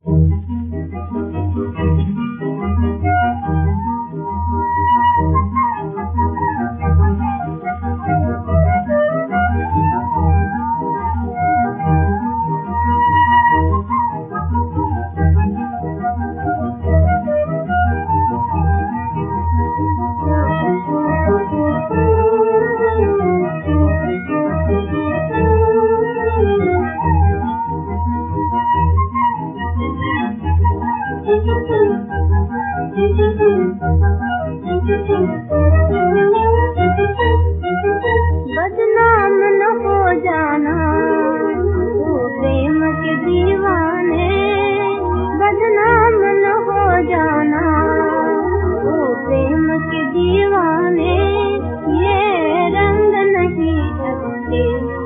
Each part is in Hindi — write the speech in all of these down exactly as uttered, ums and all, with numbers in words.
बदनाम न हो जाना वो प्रेम के दीवाने, बदनाम न हो जाना वो प्रेम के दीवाने। ये रंग नहीं अच्छे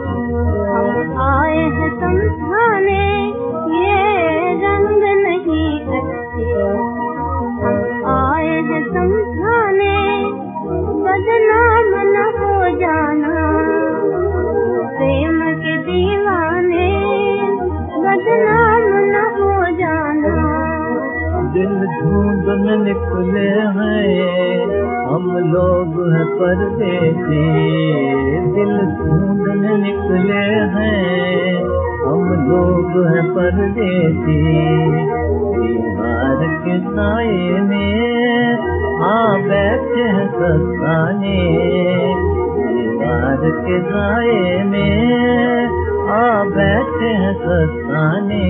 हम आए हैं समझाने, ये रंग नहीं अच्छे हम आए हैं समझाने। बदनाम न हो जाना प्रेम के दीवाने, बदनाम न हो जाना। दिल ढूंढने निकले हैं हम लोग हैं परदेसी, दिल ढूंढने निकले हैं हम लोग हैं परदेसी। दीवार के साए में आ बैठे हैं सस्ताने, दीवार के साए में आ बैठे हैं सस्ताने।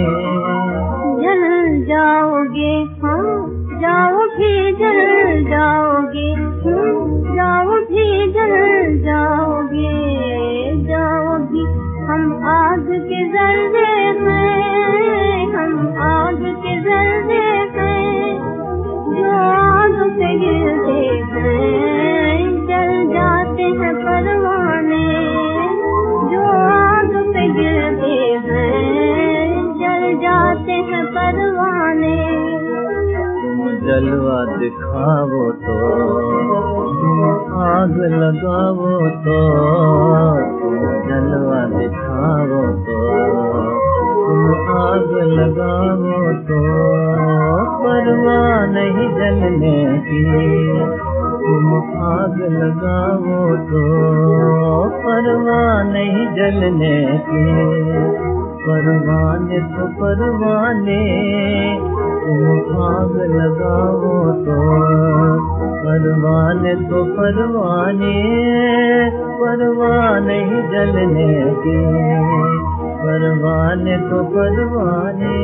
जल जाओगे हाँ जाओ भी जल जाओगे, जाओ भी जल जाओगे, जाओ भी। हम आग के जर्रे हैं, हम आग के जर्रे हैं, जो आग से गिरते हैं जल जाते हैं परवाने, जो आग से गिरते हैं जल जाते हैं परवाने। जलवा दिखाओ तो आग लगाओ तो, जलवा दिखाओ तो तुम आग लगाओ तो। परवाह नहीं जलने की तुम आग लगाओ तो, परवाह नहीं जलने की। परवाने तो परवाने तुम आग लगाओ तो, परवाने तो परवाने परवाह नहीं जलने की, परवाने तो परवाने।